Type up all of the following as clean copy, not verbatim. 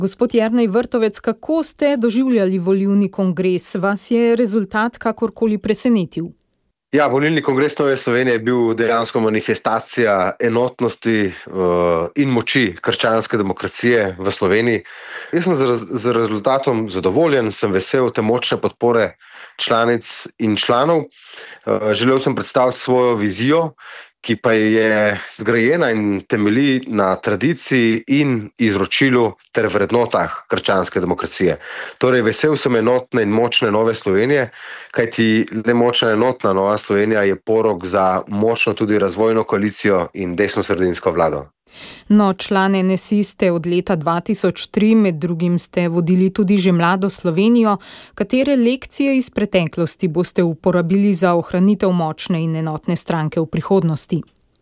Gospod Jernej Vrtovec, kako ste doživljali volilni kongres? Vas je rezultat kakorkoli presenetil? Ja, volilni kongres Nove Slovenije je bil dejansko manifestacija enotnosti in moči krščanske demokracije v Sloveniji. Jaz sem z rezultatom zadovoljen, sem vesel te močne podpore članic in članov. Želel sem predstaviti svojo vizijo, ki pa je zgrajena in temelji na tradiciji in izročilu ter vrednotah krščanske demokracije. Torej, vesel sem enotne in močne Nove Slovenije, kajti le močna enotna Nova Slovenija je porok za močno tudi razvojno koalicijo in desnosredinsko vlado. No, član NSI ste od leta 2003, med drugim ste vodili tudi že Mlado Slovenijo. Katere lekcije iz preteklosti boste uporabili za ohranitev močne in enotne stranke v prihodnosti?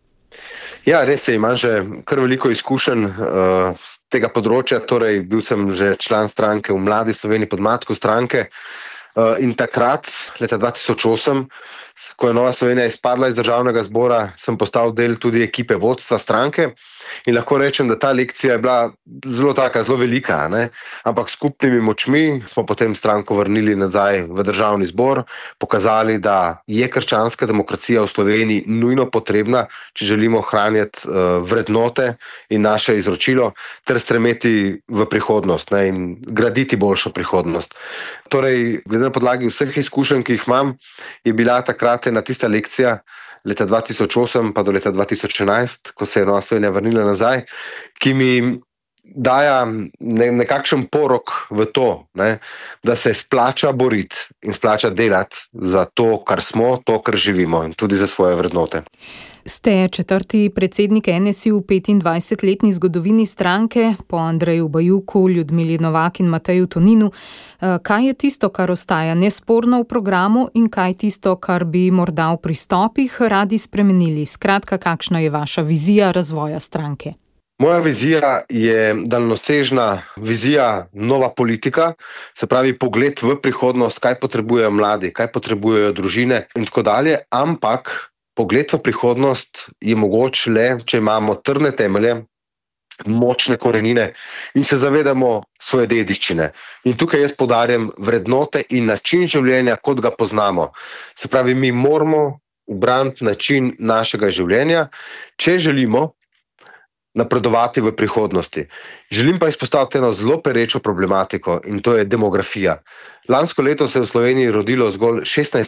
Ja, res je, imam že kar veliko izkušenj z tega področja, torej bil sem že član stranke v Mladi Sloveniji, podmladku stranke. In takrat, leta 2008, ko je Nova Slovenija izpadla iz Državnega zbora, sem postal del tudi ekipe vodstva stranke in lahko rečem, da ta lekcija je bila zelo velika, ne? Ampak s skupnimi močmi smo potem stranko vrnili nazaj v Državni zbor, pokazali, da je krščanska demokracija v Sloveniji nujno potrebna, če želimo ohranjati vrednote in naše izročilo ter stremeti v prihodnost, ne? In graditi boljšo prihodnost. Torej, glede na podlagi vseh izkušenj, ki jih imam, je bila takrat ena tista lekcija leta 2008 pa do leta 2011, ko se je Nova Slovenija vrnila nazaj, ki mi daja nekakšen porok v to, ne, da se splača boriti in splača delati za to, kar smo, to, kar živimo in tudi za svoje vrednote. Ste četrti predsednik NSI v 25-letni zgodovini stranke, po Andreju Bajuku, Ljudmili Novak in Mateju Toninu. Kaj je tisto, kar ostaja nesporno v programu in kaj tisto, kar bi morda v pristopih radi spremenili? Skratka, kakšna je vaša vizija razvoja stranke? Moja vizija je daljnosežna vizija, nova politika, se pravi pogled v prihodnost, kaj potrebujejo mladi, kaj potrebujejo družine in tako dalje, ampak pogled v prihodnost je mogoč le, če imamo trdne temelje, močne korenine in se zavedamo svoje dediščine. In tukaj jaz poudarjam vrednote in način življenja, kot ga poznamo. Se pravi, mi moramo ubraniti način našega življenja, če želimo napredovati v prihodnosti. Želim pa izpostaviti eno zelo perečo problematiko in to je demografija. Lansko leto se je v Sloveniji rodilo zgolj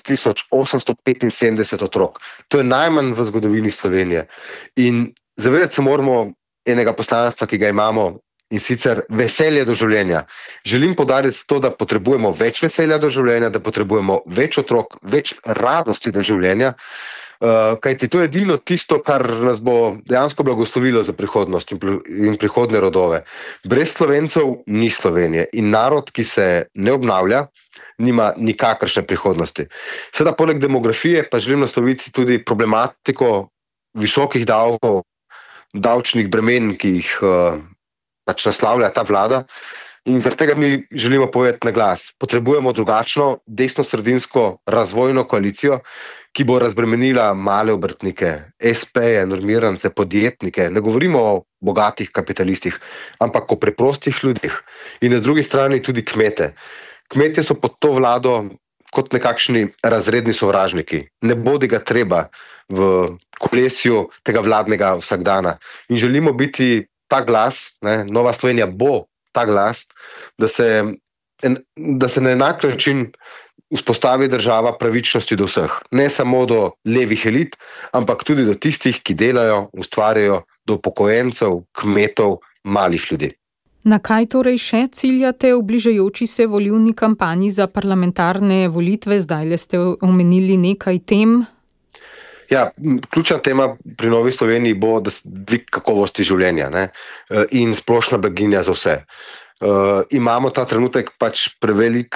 16.875 otrok. To je najmanj v zgodovini Slovenije. In zavedati se moramo enega poslanstva, ki ga imamo, in sicer veselje do življenja. Želim poudariti to, da potrebujemo več veselja do življenja, da potrebujemo več otrok, več radosti do življenja, kajti to je edino tisto, kar nas bo dejansko blagoslovilo za prihodnost in prihodne rodove. Brez Slovencev ni Slovenije in narod, ki se ne obnavlja, nima nikakršne prihodnosti. Seveda, poleg demografije pa želim nasloviti tudi problematiko visokih davkov, davčnih bremen, ki jih pač naslavlja ta vlada. In zaradi tega mi želimo povedati na glas. Potrebujemo drugačno desnosredinsko razvojno koalicijo, ki bo razbremenila male obrtnike, espeje, normirance, podjetnike. Ne govorimo o bogatih kapitalistih, ampak o preprostih ljudeh. In na drugi strani tudi kmete. Kmetje so pod to vlado kot nekakšni razredni sovražniki. Ne bodi ga treba v kolesju tega vladnega vsakdana. In želimo biti ta glas, ne, Nova Slovenija bo ta glas, da se na enak način vzpostavi država pravičnosti do vseh. Ne samo do levih elit, ampak tudi do tistih, ki delajo, ustvarjajo, do upokojencev, kmetov, malih ljudi. Na kaj torej še ciljate v bližajoči se volilni kampanji za parlamentarne volitve? Zdajle ste omenili nekaj tem. Ja, ključna tema pri Novi Sloveniji bo dvig kakovosti življenja, ne? In splošna blaginja za vse. Imamo ta trenutek pač prevelik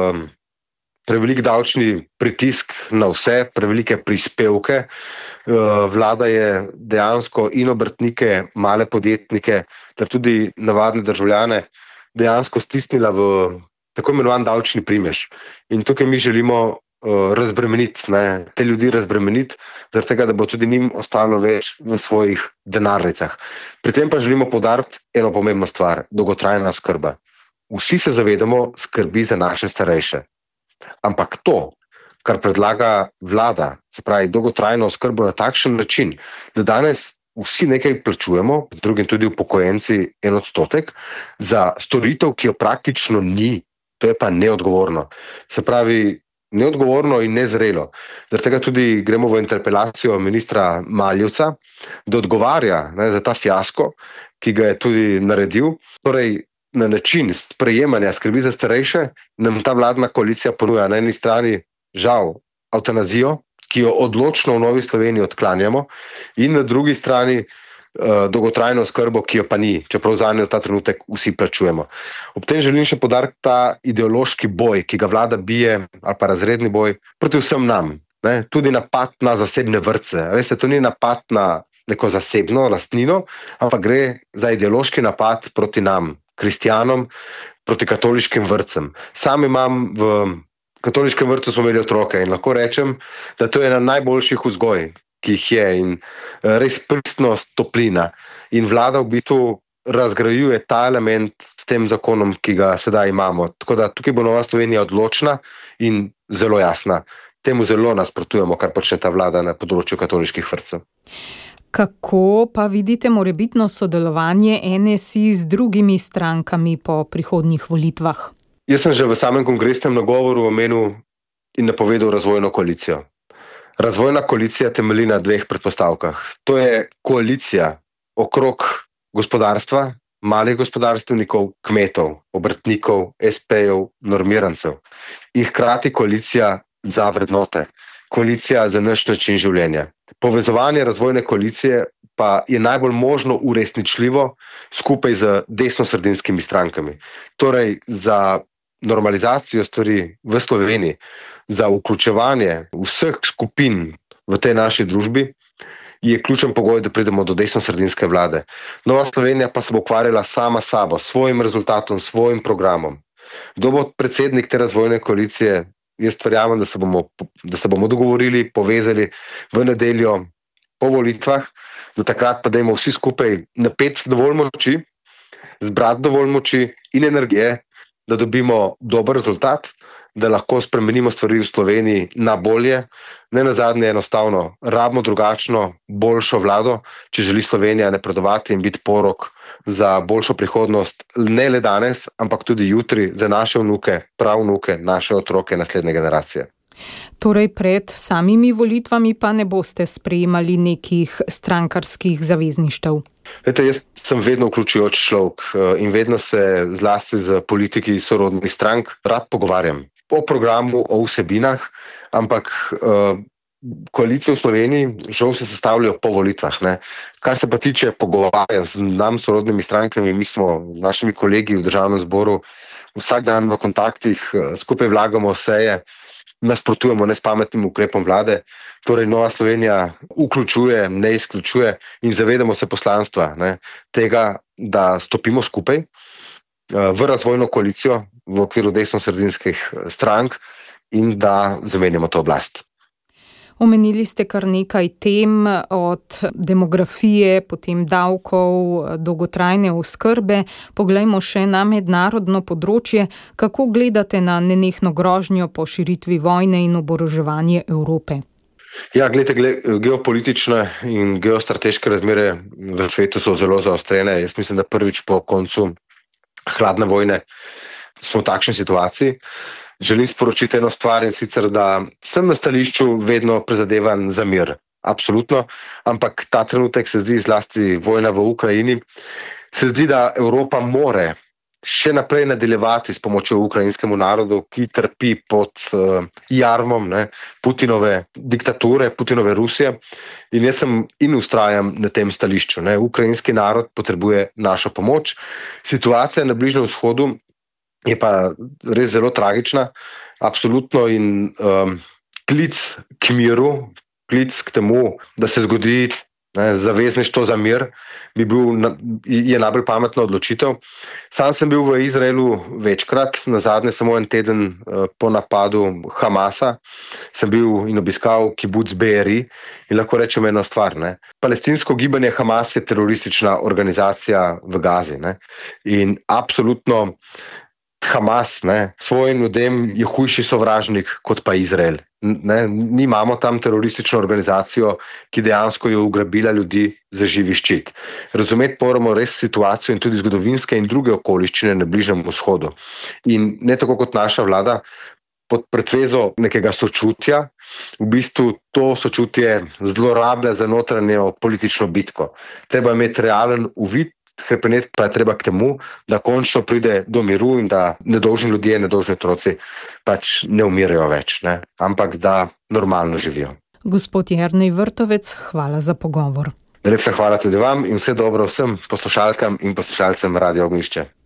davčni pritisk na vse, prevelike prispevke. Vlada je dejansko in obrtnike, male podjetnike, ter tudi navadne državljane dejansko stisnila v tako imenovan davčni primež. In tukaj mi želimo razbremeniti, te ljudi razbremeniti, zaradi tega, da bo tudi njim ostalo več v svojih denarnicah. Pri tem pa želimo poudariti eno pomembno stvar, dolgotrajna oskrba. Vsi se zavedamo skrbi za naše starejše. Ampak to, kar predlaga vlada, se pravi dolgotrajno oskrbo na takšen način, da danes vsi nekaj plačujemo, drugim tudi upokojenci 1%, za storitev, ki jo praktično ni, to je pa neodgovorno. Se pravi, neodgovorno in nezrelo. Zaradi tega tudi gremo v interpelacijo ministra Maljevca, da odgovarja za ta fiasko, ki ga je tudi naredil. Torej, na način sprejemanja skrbi za starejše nam ta vladna koalicija ponuja na eni strani žal evtanazijo, ki jo odločno v Novi Sloveniji odklanjamo, in na drugi strani dolgotrajno oskrbo, ki jo pa ni, čeprav zanjo ta trenutek vsi plačujemo. Ob tem želim še poudariti ta ideološki boj, ki ga vlada bije, ali pa razredni boj, proti vsem nam. Tudi napad na zasebne vrtce. Veste, to ni napad na neko zasebno lastnino, ampak gre za ideološki napad proti nam, kristjanom, proti katoliškim vrtcem. Sam imam v katoliškem vrtu smo imeli otroke in lahko rečem, da to je ena najboljših vzgoj, ki jih je, in res pristnost, toplina. In vlada v bistvu razgrajuje ta element s tem zakonom, ki ga sedaj imamo. Tako da tukaj bo Nova Slovenija odločna in zelo jasna. Temu zelo nasprotujemo, kar počne ta vlada na področju katoliških vrtcev. Kako pa vidite morebitno sodelovanje NSI z drugimi strankami po prihodnjih volitvah? Jaz sem že v samem kongresnem nagovoru omenil in napovedal razvojno koalicijo. Razvojna koalicija temelji na dveh predpostavkah. To je koalicija okrog gospodarstva, malih gospodarstvenikov, kmetov, obrtnikov, SP-jev, normirancev. In hkrati koalicija za vrednote, koalicija za naš način življenja. Povezovanje razvojne koalicije pa je najbolj možno uresničljivo skupaj z desnosredinskimi strankami. Torej za normalizacijo stvari v Sloveniji, za vključevanje vseh skupin v tej naši družbi je ključen pogoj, da pridemo do desnosredinske vlade. Nova Slovenija pa se bo ukvarjala sama s sabo, svojim rezultatom, svojim programom. Kdo bo predsednik te razvojne koalicije? Jaz verjamem, da se bomo dogovorili, povezali v nedeljo po volitvah, do takrat pa dajmo vsi skupaj napeti dovolj moči, zbrati dovolj moči in energije, da dobimo dober rezultat, da lahko spremenimo stvari v Sloveniji na bolje. Ne nazadnje enostavno rabimo drugačno, boljšo vlado, če želi Slovenija napredovati in biti porok za boljšo prihodnost, ne le danes, ampak tudi jutri za naše vnuke, pravnuke, naše otroke, naslednje generacije. Torej pred samimi volitvami pa ne boste sprejemali nekih strankarskih zavezništev? Vete, jaz sem vedno vključujoč človek in vedno se zlasti z politiki sorodnih strank rad pogovarjam o programu, o vsebinah, ampak koalicije v Sloveniji žal se sestavljajo po volitvah. Kar se pa tiče pogovarjanja z nam sorodnimi strankami, mi smo z našimi kolegi v Državnem zboru vsak dan v kontaktih, skupaj vlagamo seje, nasprotujemo nespametnim ukrepom vlade. Torej Nova Slovenija vključuje, ne izključuje in zavedamo se poslanstva tega, da stopimo skupaj v razvojno koalicijo v okviru desnosredinskih strank in da zamenjamo to oblast. Omenili ste kar nekaj tem, od demografije, potem davkov, dolgotrajne oskrbe. Poglejmo še na mednarodno področje. Kako gledate na nenehno grožnjo po širitvi vojne in oboroževanje Evrope? Ja, geopolitične in geostrateške razmere v svetu so zelo zaostrene. Jaz mislim, da prvič po koncu hladne vojne smo v takšni situaciji. Želim sporočiti eno stvar, in sicer, da sem na stališču vedno prizadevan za mir. Absolutno. Ampak ta trenutek se zdi, zlasti vojna v Ukrajini, se zdi, da Evropa more še naprej nadaljevati s pomočjo ukrajinskemu narodu, ki trpi pod jarmom Putinove diktature, Putinove Rusije. In jaz sem in vztrajam na tem stališču. Ukrajinski narod potrebuje našo pomoč. Situacija na Bližnjem vzhodu je pa res zelo tragična, absolutno, in klic k miru, klic k temu, da se zgodi Zavezništvo za mir je najbolj pametna odločitev. Sam sem bil v Izraelu večkrat, nazadnje samo en teden po napadu Hamasa, sem bil in obiskal kibuc Be'eri in lahko rečem eno stvar. Palestinsko gibanje Hamas je teroristična organizacija v Gazi. In absolutno Hamas svojim ljudem je hujši sovražnik kot pa Izrael. Mi imamo tam teroristično organizacijo, ki dejansko je ugrabila ljudi za živi ščit. Razumeti moramo res situacijo in tudi zgodovinske in druge okoliščine na Bližnjem vzhodu. In ne tako kot naša vlada, pod pretvezo nekega sočutja, v bistvu to sočutje zlorablja za notranjo politično bitko. Treba imeti realen uvid, hrepeneti pa je treba k temu, da končno pride do miru in da nedolžni ljudje, nedolžni otroci pač ne umirajo več, ampak da normalno živijo. Gospod Jernej Vrtovec, hvala za pogovor. Najlepša hvala tudi vam in vse dobro vsem poslušalkam in poslušalcem Radia Ognjišče.